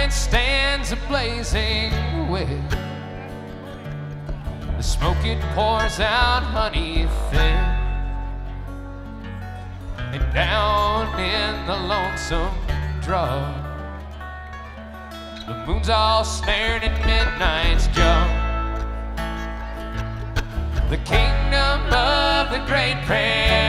it stands a blazing wick. The smoke it pours out honey thin, and down in the lonesome draw, the moon's all snared in midnight's jaw. The kingdom of the great prayer